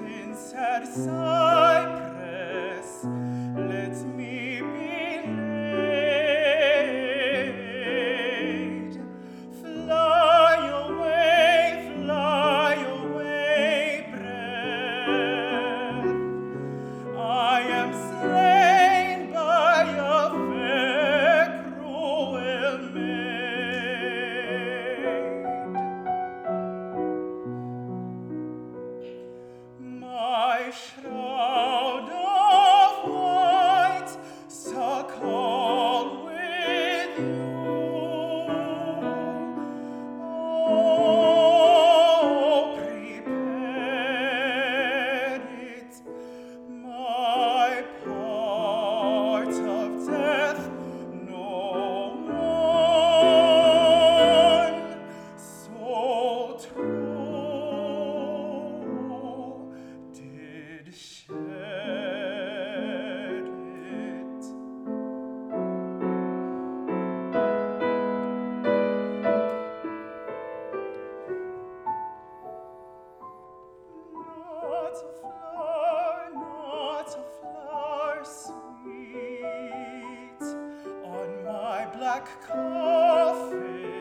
in sad cypress, let me be laid. Fly away, breath. I am slain by a fair, cruel maid. My shroud of white stuck all with you. Oh, prepare it, my part of death, no one so true did shed it. Not a flower sweet on my black coffin.